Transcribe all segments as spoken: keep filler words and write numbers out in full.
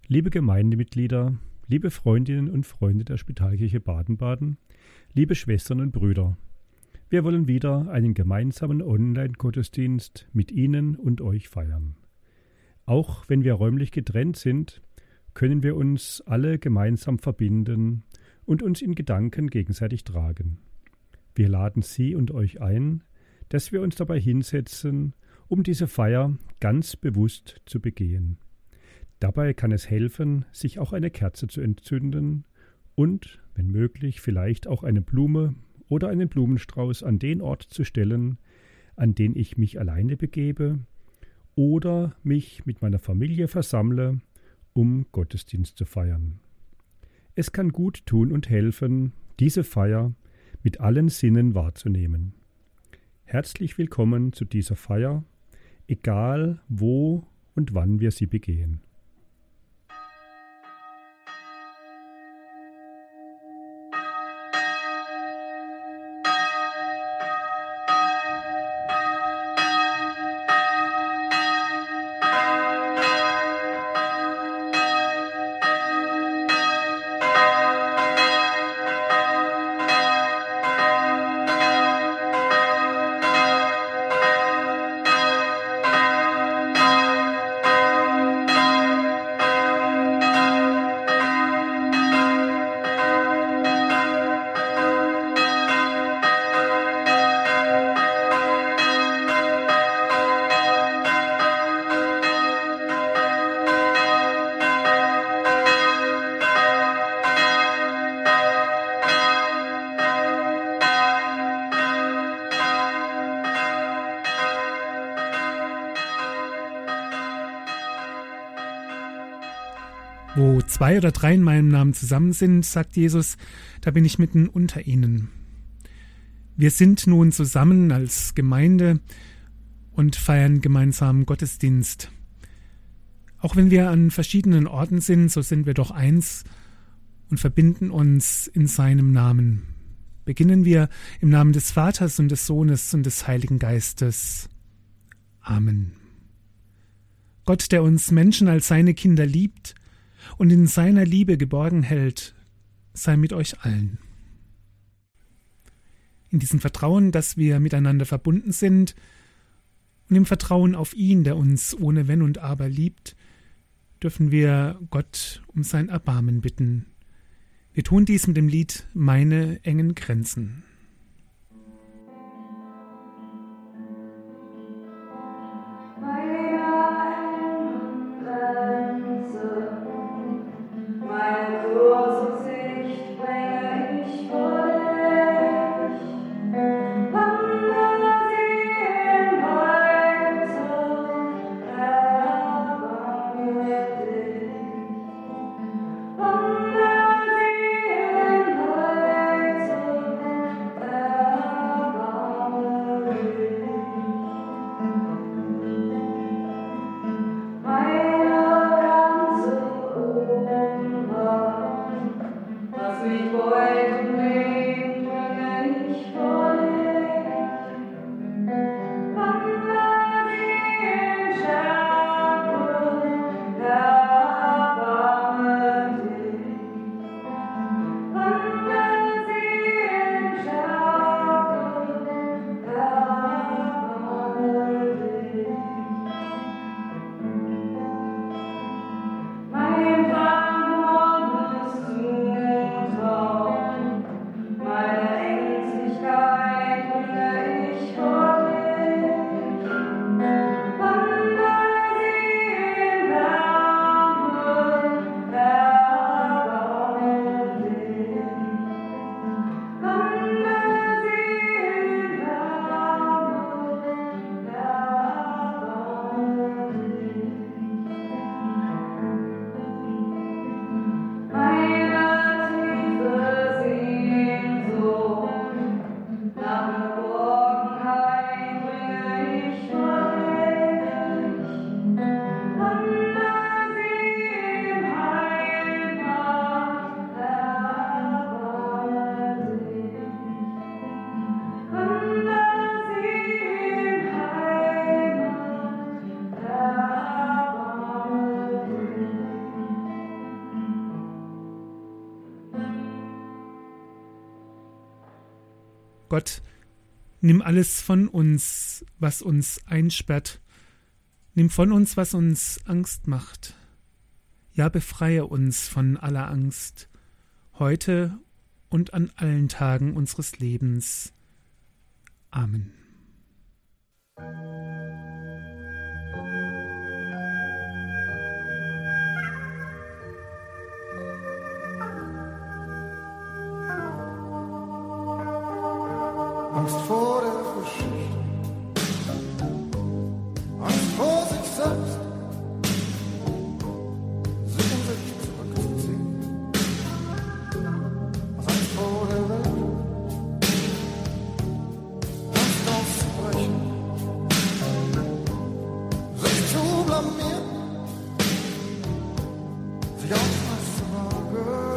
Liebe Gemeindemitglieder, liebe Freundinnen und Freunde der Spitalkirche Baden-Baden, liebe Schwestern und Brüder, wir wollen wieder einen gemeinsamen Online-Gottesdienst mit Ihnen und euch feiern. Auch wenn wir räumlich getrennt sind, können wir uns alle gemeinsam verbinden und uns in Gedanken gegenseitig tragen. Wir laden Sie und euch ein, dass wir uns dabei hinsetzen, um diese Feier ganz bewusst zu begehen. Dabei kann es helfen, sich auch eine Kerze zu entzünden und, wenn möglich, vielleicht auch eine Blume oder einen Blumenstrauß an den Ort zu stellen, an den ich mich alleine begebe oder mich mit meiner Familie versammle, um Gottesdienst zu feiern. Es kann gut tun und helfen, diese Feier mit allen Sinnen wahrzunehmen. Herzlich willkommen zu dieser Feier, egal wo und wann wir sie begehen. Wo zwei oder drei in meinem Namen zusammen sind, sagt Jesus, da bin ich mitten unter ihnen. Wir sind nun zusammen als Gemeinde und feiern gemeinsam Gottesdienst. Auch wenn wir an verschiedenen Orten sind, so sind wir doch eins und verbinden uns in seinem Namen. Beginnen wir im Namen des Vaters und des Sohnes und des Heiligen Geistes. Amen. Gott, der uns Menschen als seine Kinder liebt und in seiner Liebe geborgen hält, sei mit euch allen. In diesem Vertrauen, dass wir miteinander verbunden sind und im Vertrauen auf ihn, der uns ohne Wenn und Aber liebt, dürfen wir Gott um sein Erbarmen bitten. Wir tun dies mit dem Lied »Meine engen Grenzen«. Gott, nimm alles von uns, was uns einsperrt. Nimm von uns, was uns Angst macht. Ja, befreie uns von aller Angst, heute und an allen Tagen unseres Lebens. Amen. Angst vor der Geschichte, Angst vor sich selbst, sich in sich zurückzuziehen, Angst vor der Welt, Angst auszubrechen, sich zu blamieren, sich ausreißen zu wagen.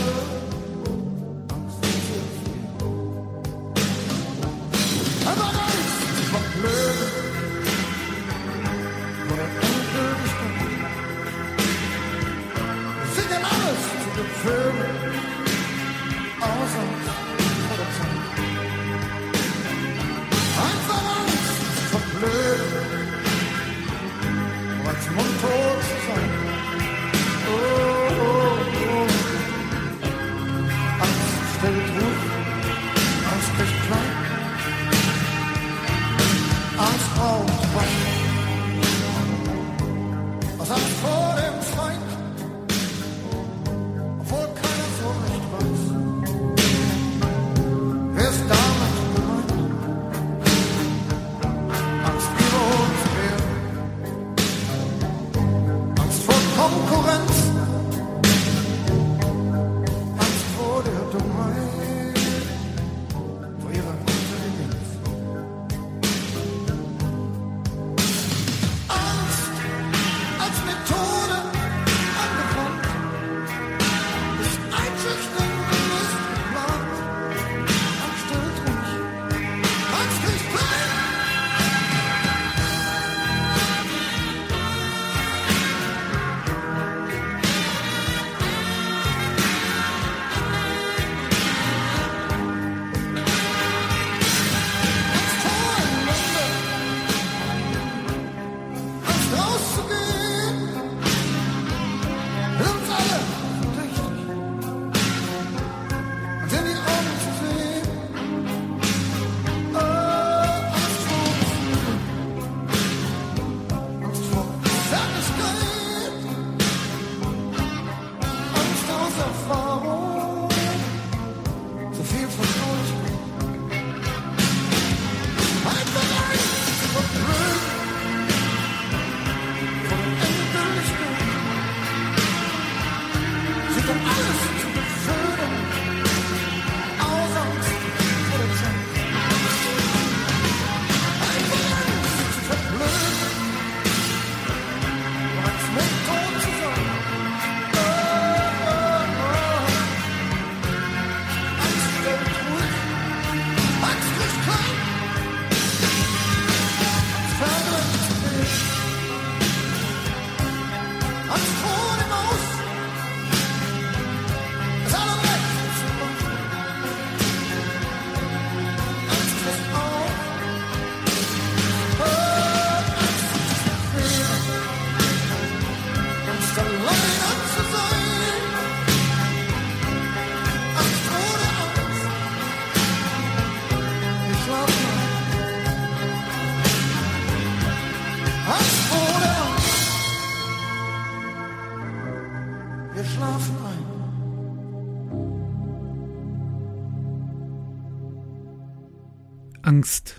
Angst.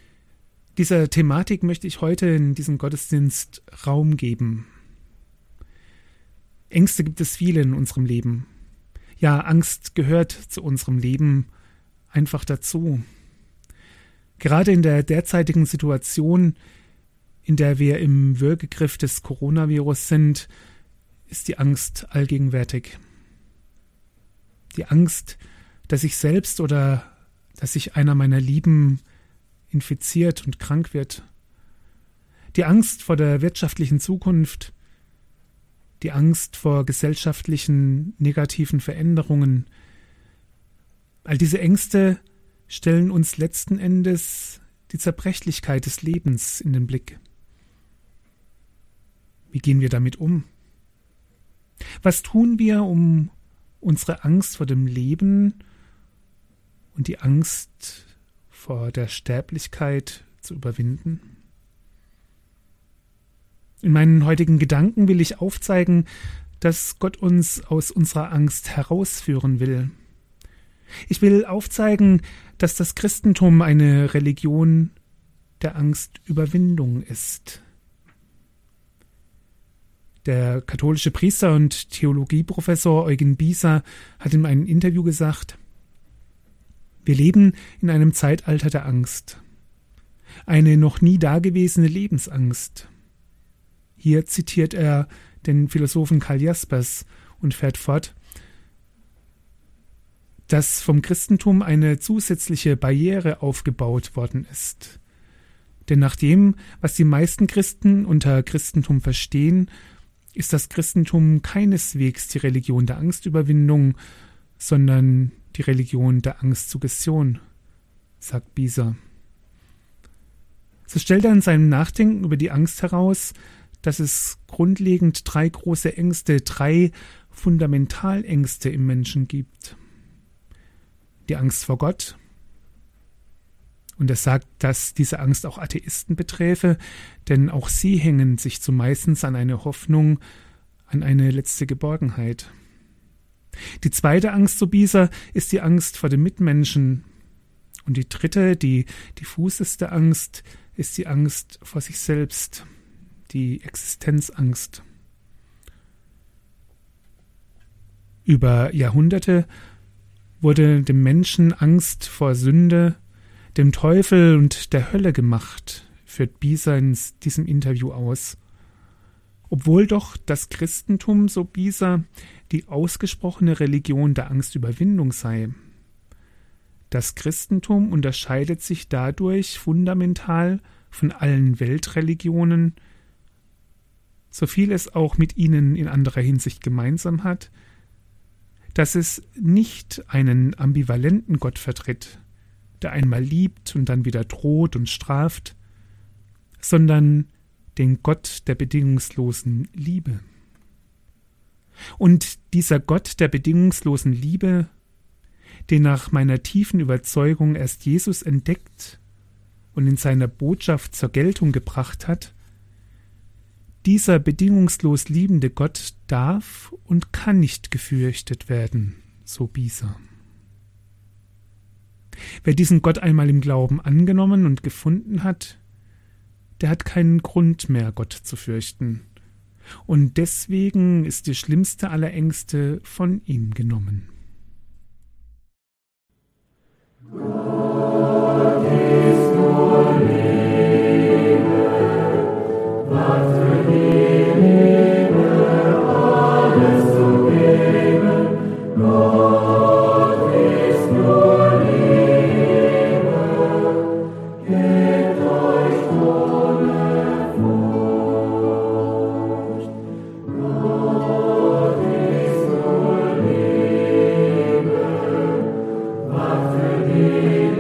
Dieser Thematik möchte ich heute in diesem Gottesdienst Raum geben. Ängste gibt es viele in unserem Leben. Ja, Angst gehört zu unserem Leben einfach dazu. Gerade in der derzeitigen Situation, in der wir im Würgegriff des Coronavirus sind, ist die Angst allgegenwärtig. Die Angst, dass ich selbst oder dass sich einer meiner Lieben infiziert und krank wird. Die Angst vor der wirtschaftlichen Zukunft, die Angst vor gesellschaftlichen negativen Veränderungen. All diese Ängste stellen uns letzten Endes die Zerbrechlichkeit des Lebens in den Blick. Wie gehen wir damit um? Was tun wir, um unsere Angst vor dem Leben und die Angst vor der Sterblichkeit zu überwinden? In meinen heutigen Gedanken will ich aufzeigen, dass Gott uns aus unserer Angst herausführen will. Ich will aufzeigen, dass das Christentum eine Religion der Angstüberwindung ist. Der katholische Priester und Theologieprofessor Eugen Bieser hat in einem Interview gesagt: Wir leben in einem Zeitalter der Angst. Eine noch nie dagewesene Lebensangst. Hier zitiert er den Philosophen Karl Jaspers und fährt fort, dass vom Christentum eine zusätzliche Barriere aufgebaut worden ist. Denn nach dem, was die meisten Christen unter Christentum verstehen, ist das Christentum keineswegs die Religion der Angstüberwindung, sondern die Religion der Angstsuggestion, sagt Bieser. So stellt er in seinem Nachdenken über die Angst heraus, dass es grundlegend drei große Ängste, drei Fundamentalängste im Menschen gibt. Die Angst vor Gott. Und er sagt, dass diese Angst auch Atheisten beträfe, denn auch sie hängen sich zumeistens an eine Hoffnung, an eine letzte Geborgenheit. Die zweite Angst, so Bieser, ist die Angst vor dem Mitmenschen. Und die dritte, die diffuseste Angst, ist die Angst vor sich selbst, die Existenzangst. Über Jahrhunderte wurde dem Menschen Angst vor Sünde, dem Teufel und der Hölle gemacht, führt Bieser in diesem Interview aus. Obwohl doch das Christentum, so Bieser, die ausgesprochene Religion der Angstüberwindung sei. Das Christentum unterscheidet sich dadurch fundamental von allen Weltreligionen, so viel es auch mit ihnen in anderer Hinsicht gemeinsam hat, dass es nicht einen ambivalenten Gott vertritt, der einmal liebt und dann wieder droht und straft, sondern den Gott der bedingungslosen Liebe. Und dieser Gott der bedingungslosen Liebe, den nach meiner tiefen Überzeugung erst Jesus entdeckt und in seiner Botschaft zur Geltung gebracht hat, dieser bedingungslos liebende Gott darf und kann nicht gefürchtet werden, so Bieser. Wer diesen Gott einmal im Glauben angenommen und gefunden hat, der hat keinen Grund mehr, Gott zu fürchten. Und deswegen ist die schlimmste aller Ängste von ihm genommen. Gott ist nur Liebe, was für die Liebe alles zu geben. Gott ist nur Liebe, gebt euch ohne Furcht. Gott ist nur Liebe, was für die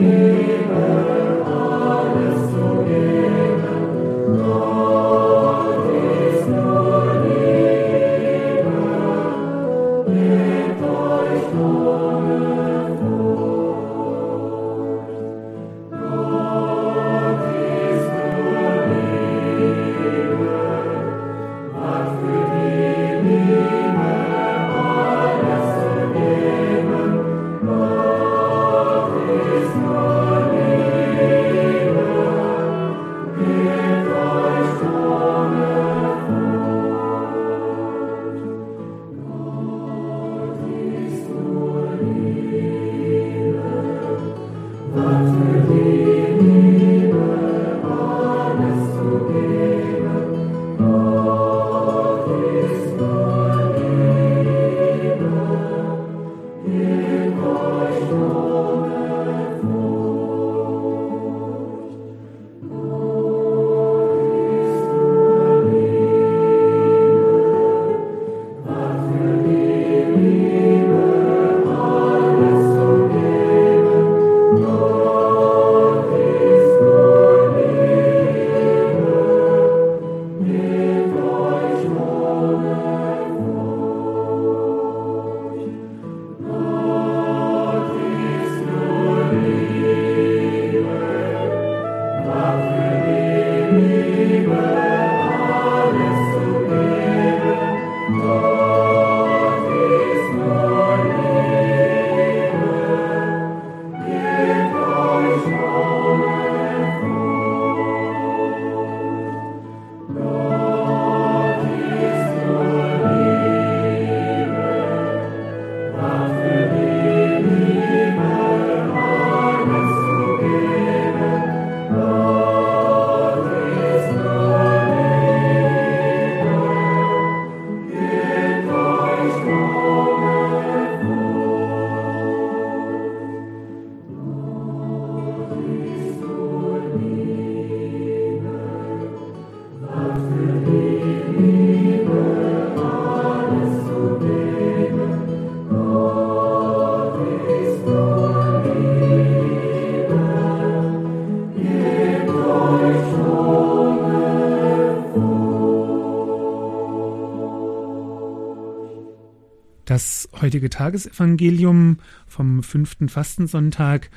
Das heutige Tagesevangelium vom fünften Fastensonntag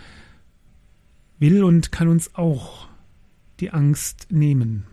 will und kann uns auch die Angst nehmen.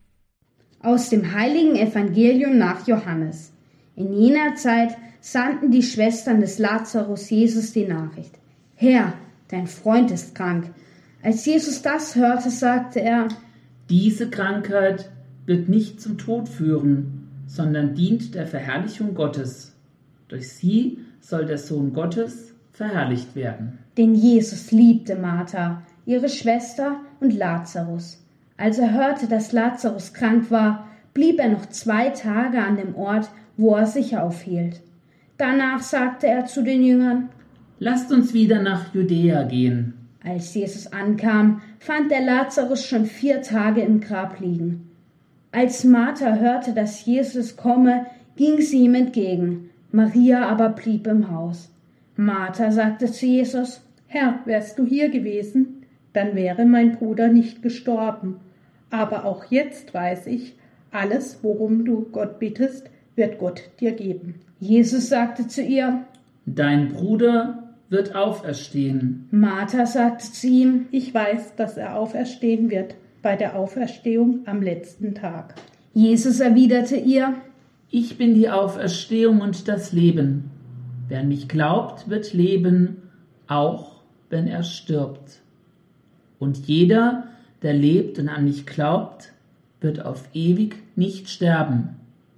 Aus dem heiligen Evangelium nach Johannes. In jener Zeit sandten die Schwestern des Lazarus Jesus die Nachricht: Herr, dein Freund ist krank. Als Jesus das hörte, sagte er: Diese Krankheit wird nicht zum Tod führen, sondern dient der Verherrlichung Gottes. Durch sie soll der Sohn Gottes verherrlicht werden. Denn Jesus liebte Martha, ihre Schwester und Lazarus. Als er hörte, dass Lazarus krank war, blieb er noch zwei Tage an dem Ort, wo er sich aufhielt. Danach sagte er zu den Jüngern: Lasst uns wieder nach Judäa gehen. Als Jesus ankam, fand er Lazarus schon vier Tage im Grab liegen. Als Martha hörte, dass Jesus komme, ging sie ihm entgegen. Maria aber blieb im Haus. Martha sagte zu Jesus: Herr, wärst du hier gewesen, dann wäre mein Bruder nicht gestorben. Aber auch jetzt weiß ich, alles, worum du Gott bittest, wird Gott dir geben. Jesus sagte zu ihr: Dein Bruder wird auferstehen. Martha sagte zu ihm: Ich weiß, dass er auferstehen wird bei der Auferstehung am letzten Tag. Jesus erwiderte ihr: Ich bin die Auferstehung und das Leben. Wer an mich glaubt, wird leben, auch wenn er stirbt. Und jeder, der lebt und an mich glaubt, wird auf ewig nicht sterben.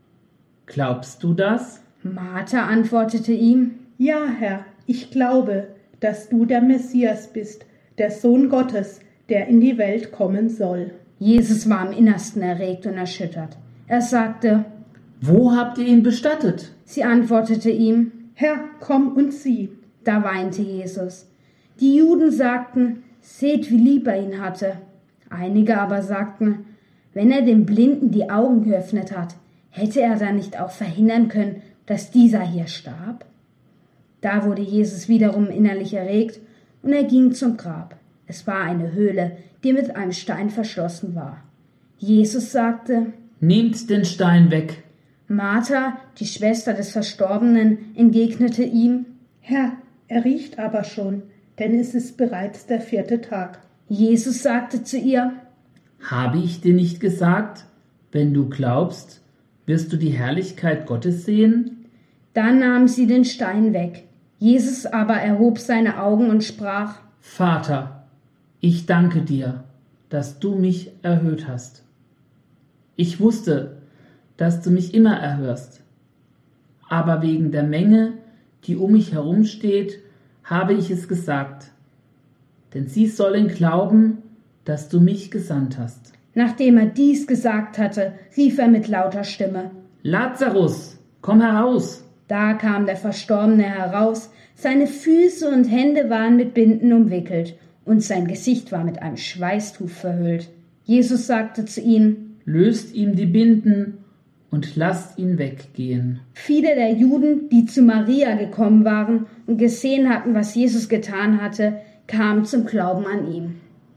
Glaubst du das? Martha antwortete ihm: Ja, Herr, ich glaube, dass du der Messias bist, der Sohn Gottes, der in die Welt kommen soll. Jesus war im Innersten erregt und erschüttert. Er sagte: Wo habt ihr ihn bestattet? Sie antwortete ihm: Herr, komm und sieh. Da weinte Jesus. Die Juden sagten: Seht, wie lieb er ihn hatte. Einige aber sagten: Wenn er dem Blinden die Augen geöffnet hat, hätte er dann nicht auch verhindern können, dass dieser hier starb? Da wurde Jesus wiederum innerlich erregt, und er ging zum Grab. Es war eine Höhle, die mit einem Stein verschlossen war. Jesus sagte: Nehmt den Stein weg. Martha, die Schwester des Verstorbenen, entgegnete ihm: Herr, er riecht aber schon, denn es ist bereits der vierte Tag. Jesus sagte zu ihr: Habe ich dir nicht gesagt, wenn du glaubst, wirst du die Herrlichkeit Gottes sehen? Da nahm sie den Stein weg. Jesus aber erhob seine Augen und sprach: Vater, ich danke dir, dass du mich erhöht hast. Ich wusste, dass du mich immer erhörst, aber wegen der Menge, die um mich herum steht, habe ich es gesagt, denn sie sollen glauben, dass du mich gesandt hast. Nachdem er dies gesagt hatte, rief er mit lauter Stimme: Lazarus, komm heraus! Da kam der Verstorbene heraus, seine Füße und Hände waren mit Binden umwickelt, und sein Gesicht war mit einem Schweißtuch verhüllt. Jesus sagte zu ihnen: Löst ihm die Binden und lasst ihn weggehen. Viele der Juden, die zu Maria gekommen waren und gesehen hatten, was Jesus getan hatte, kamen zum Glauben an ihn.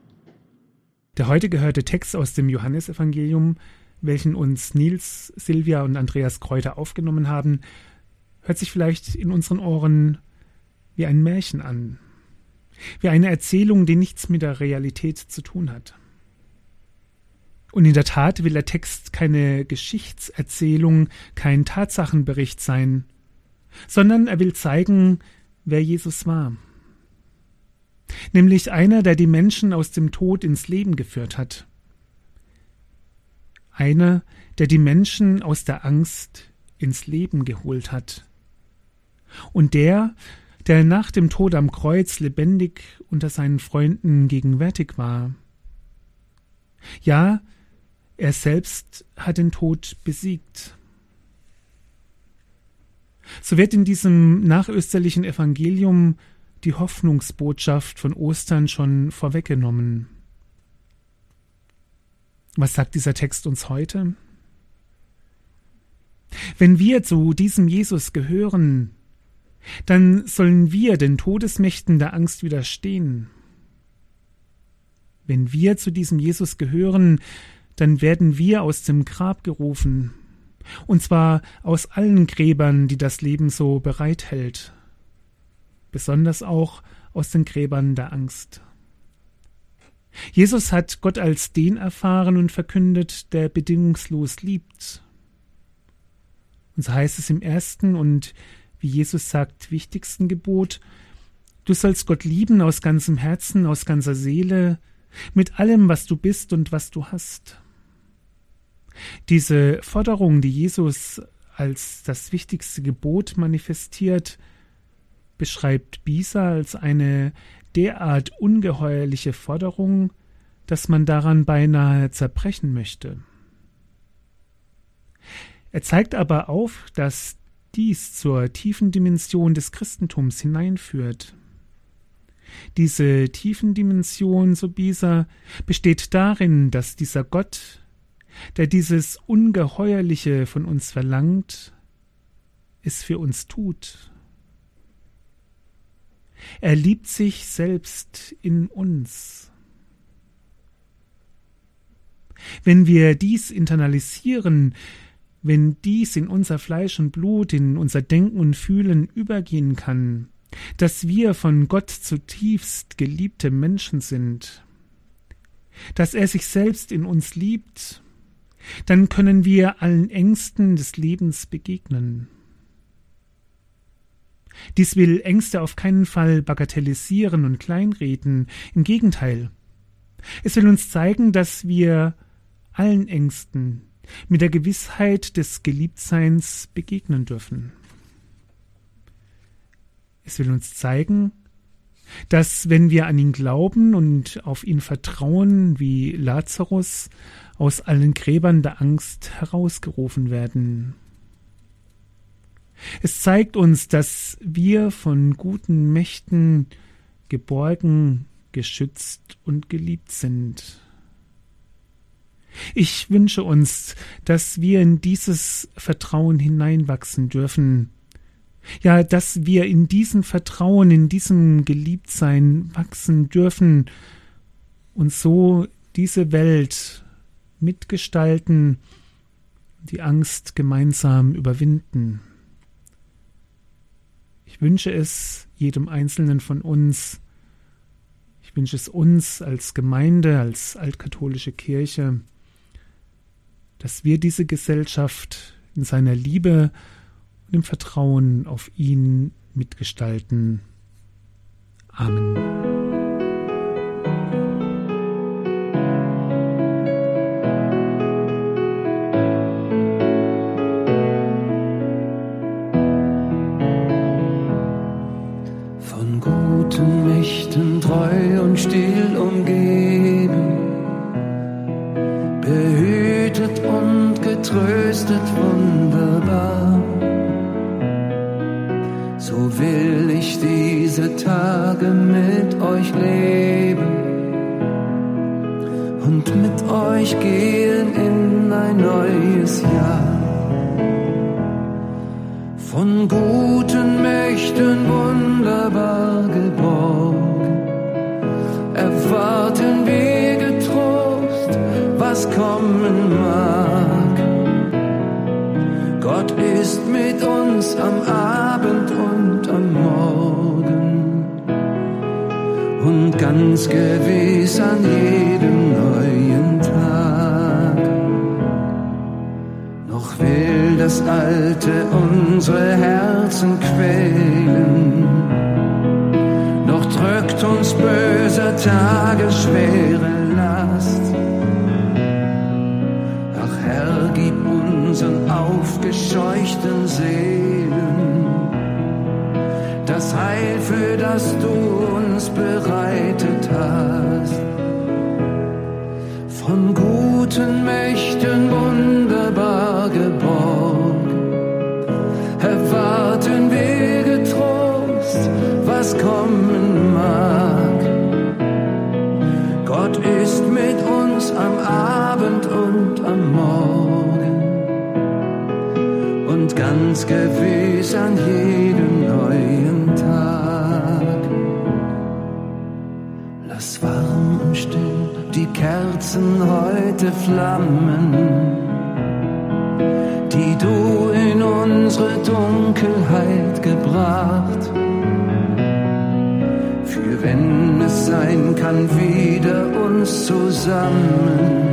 Der heute gehörte Text aus dem Johannesevangelium, welchen uns Nils, Silvia und Andreas Kräuter aufgenommen haben, hört sich vielleicht in unseren Ohren wie ein Märchen an, wie eine Erzählung, die nichts mit der Realität zu tun hat. Und in der Tat will der Text keine Geschichtserzählung, kein Tatsachenbericht sein, sondern er will zeigen, wer Jesus war. Nämlich einer, der die Menschen aus dem Tod ins Leben geführt hat. Einer, der die Menschen aus der Angst ins Leben geholt hat. Und der, der nach dem Tod am Kreuz lebendig unter seinen Freunden gegenwärtig war. Ja, er selbst hat den Tod besiegt. So wird in diesem nachösterlichen Evangelium die Hoffnungsbotschaft von Ostern schon vorweggenommen. Was sagt dieser Text uns heute? Wenn wir zu diesem Jesus gehören, dann sollen wir den Todesmächten der Angst widerstehen. Wenn wir zu diesem Jesus gehören, dann werden wir aus dem Grab gerufen Und zwar aus allen Gräbern, die das Leben so bereithält. Besonders auch aus den Gräbern der Angst. Jesus hat Gott als den erfahren und verkündet, der bedingungslos liebt. Und so heißt es im ersten und, wie Jesus sagt, wichtigsten Gebot: Du sollst Gott lieben aus ganzem Herzen, aus ganzer Seele, mit allem, was du bist und was du hast. Diese Forderung, die Jesus als das wichtigste Gebot manifestiert, beschreibt Bieser als eine derart ungeheuerliche Forderung, dass man daran beinahe zerbrechen möchte. Er zeigt aber auf, dass dies zur tiefen Dimension des Christentums hineinführt. Diese tiefen Dimension, so Bieser, besteht darin, dass dieser Gott, der dieses Ungeheuerliche von uns verlangt, es für uns tut. Er liebt sich selbst in uns. Wenn wir dies internalisieren, wenn dies in unser Fleisch und Blut, in unser Denken und Fühlen übergehen kann, dass wir von Gott zutiefst geliebte Menschen sind, dass er sich selbst in uns liebt, dann können wir allen Ängsten des Lebens begegnen. Dies will Ängste auf keinen Fall bagatellisieren und kleinreden. Im Gegenteil. Es will uns zeigen, dass wir allen Ängsten mit der Gewissheit des Geliebtseins begegnen dürfen. Es will uns zeigen, dass, wenn wir an ihn glauben und auf ihn vertrauen, wie Lazarus aus allen Gräbern der Angst herausgerufen werden. Es zeigt uns, dass wir von guten Mächten geborgen, geschützt und geliebt sind. Ich wünsche uns, dass wir in dieses Vertrauen hineinwachsen dürfen. Ja, dass wir in diesem Vertrauen, in diesem Geliebtsein wachsen dürfen und so diese Welt mitgestalten, die Angst gemeinsam überwinden. Ich wünsche es jedem Einzelnen von uns, ich wünsche es uns als Gemeinde, als altkatholische Kirche, dass wir diese Gesellschaft in seiner Liebe und im Vertrauen auf ihn mitgestalten. Amen. Von guten Mächten treu und still umgeben, behütet und getröstet wunderbar. So will ich diese Tage mit euch leben und mit euch gehen in ein neues Jahr. Von guten Mächten wunderbar geborgen, erwarten wir getrost, was kommen mag. Gott ist mit uns am Abend und am Morgen und ganz gewiss an jedem neuen Tag. Noch will das Alte unsere Herzen quälen, noch drückt uns böser Tage schwere Last. Ach Herr, gib unseren aufgescheuchten Seelen das Heil, für das du uns bereitet hast. Von guten Mächten wunderbar geborgen, erwarten wir getrost, was kommen mag. Gott ist mit uns am Abend und am Morgen und ganz gewiss an jedem neuen Tag. Lass warm und still die Kerzen heute flammen, die du in unsere Dunkelheit gebracht. Für wenn es sein kann, wieder uns zusammen.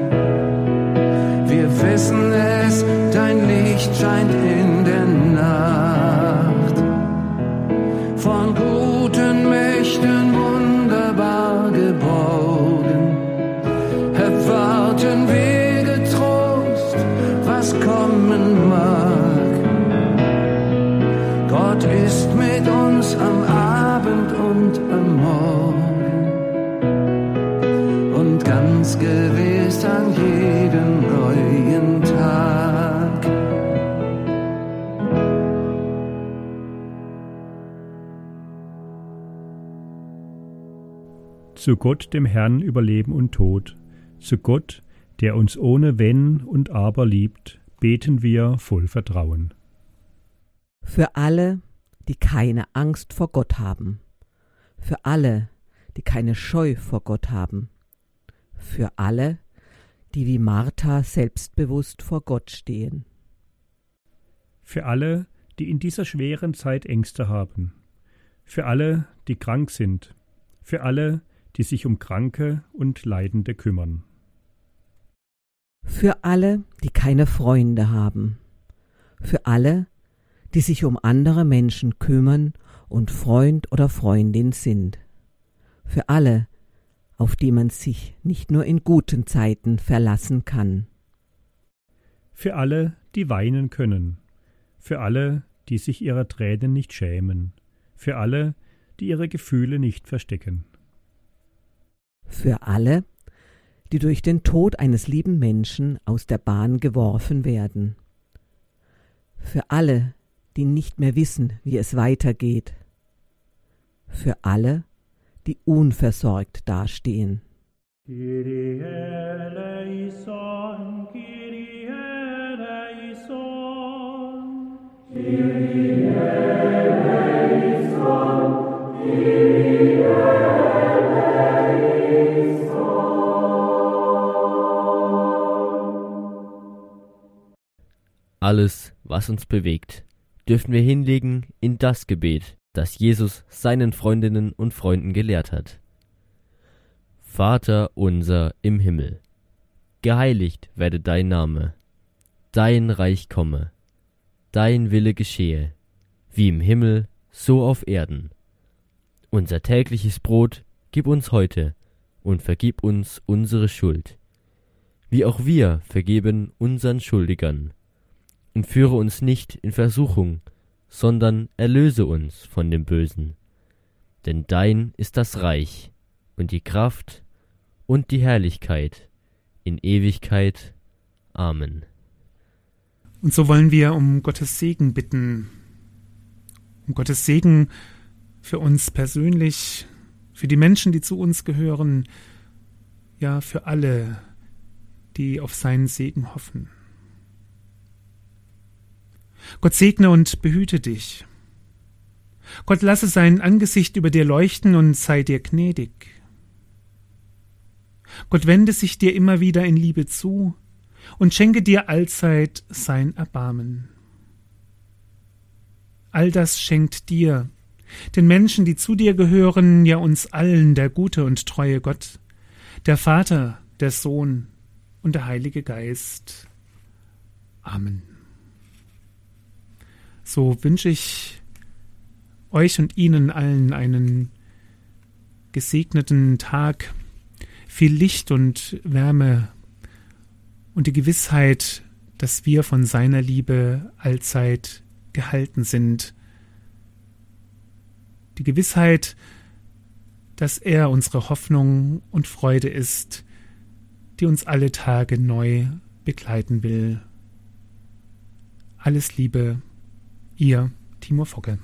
Wir wissen es, dein Licht scheint in der Nacht. Von guten Mächten wunderbar geborgen, erwarten wir getrost, was kommen mag. Gott ist mit uns am Abend und am Morgen und ganz gewiss an jedem neuen Tag. Zu Gott, dem Herrn über Leben und Tod, zu Gott, der uns ohne Wenn und Aber liebt, beten wir voll Vertrauen. Für alle, die keine Angst vor Gott haben, für alle, die keine Scheu vor Gott haben, für alle, die wie Martha selbstbewusst vor Gott stehen. Für alle, die in dieser schweren Zeit Ängste haben, für alle, die krank sind, für alle, die sich um Kranke und Leidende kümmern. Für alle, die keine Freunde haben, für alle, die sich um andere Menschen kümmern und Freund oder Freundin sind, für alle, auf die man sich nicht nur in guten Zeiten verlassen kann. Für alle, die weinen können, für alle, die sich ihrer Tränen nicht schämen, für alle, die ihre Gefühle nicht verstecken. Für alle, die durch den Tod eines lieben Menschen aus der Bahn geworfen werden. Für alle, die nicht mehr wissen, wie es weitergeht. Für alle, die unversorgt dastehen. Kyrie eleison, Kyrie eleison. Kyrie eleison, Kyrie eleison. Alles, was uns bewegt, dürfen wir hinlegen in das Gebet, das Jesus seinen Freundinnen und Freunden gelehrt hat. Vater unser im Himmel, geheiligt werde dein Name, dein Reich komme, dein Wille geschehe, wie im Himmel, so auf Erden. Unser tägliches Brot gib uns heute und vergib uns unsere Schuld, wie auch wir vergeben unseren Schuldigern. Und führe uns nicht in Versuchung, sondern erlöse uns von dem Bösen. Denn dein ist das Reich und die Kraft und die Herrlichkeit in Ewigkeit. Amen. Und so wollen wir um Gottes Segen bitten, um Gottes Segen für uns persönlich, für die Menschen, die zu uns gehören, ja, für alle, die auf seinen Segen hoffen. Gott segne und behüte dich. Gott lasse sein Angesicht über dir leuchten und sei dir gnädig. Gott wende sich dir immer wieder in Liebe zu und schenke dir allzeit sein Erbarmen. All das schenkt dir, den Menschen, die zu dir gehören, ja uns allen, der gute und treue Gott, der Vater, der Sohn und der Heilige Geist. Amen. So wünsche ich euch und Ihnen allen einen gesegneten Tag, viel Licht und Wärme und die Gewissheit, dass wir von seiner Liebe allzeit gehalten sind. Die Gewissheit, dass er unsere Hoffnung und Freude ist, die uns alle Tage neu begleiten will. Alles Liebe. Ihr Timo Fogge.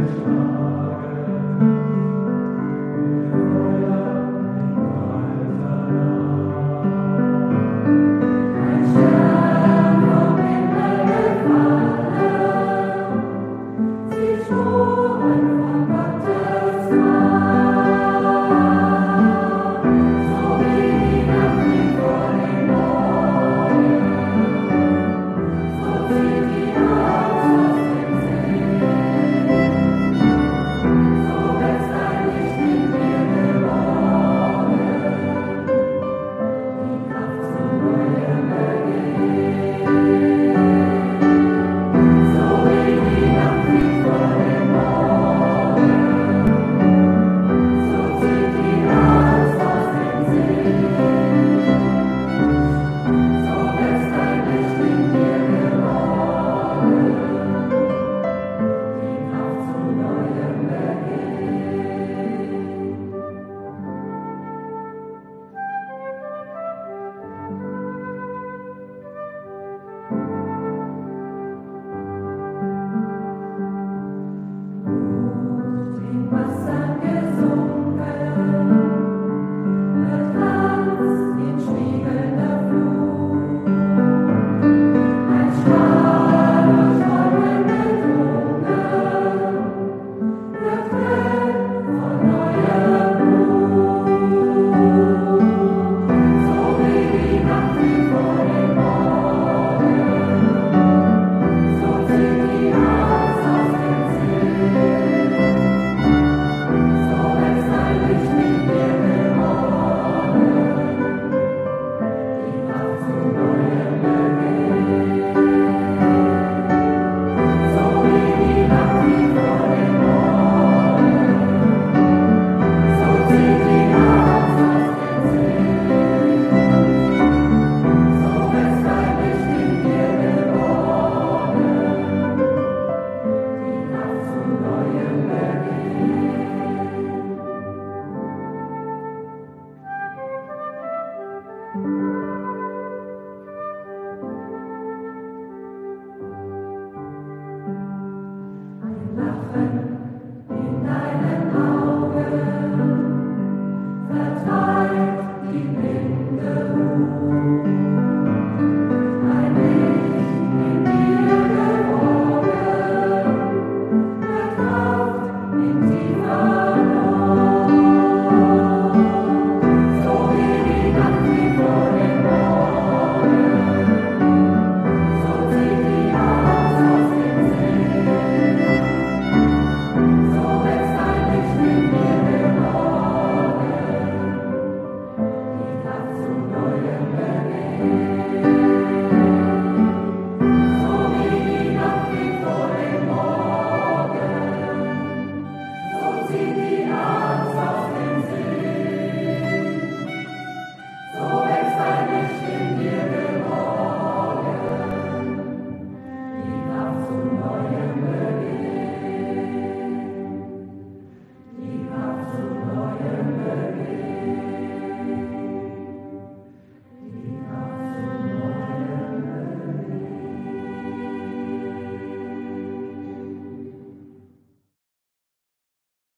Vater.